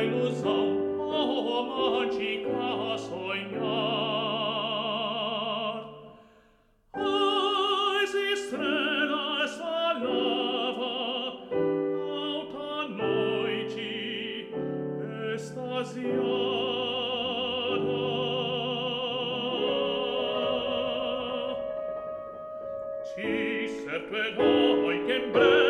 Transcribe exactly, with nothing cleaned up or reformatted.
ilusão, romântica a sonhar. As estrelas falava, alta noite, extasiada. Sì, certo è noi che in breve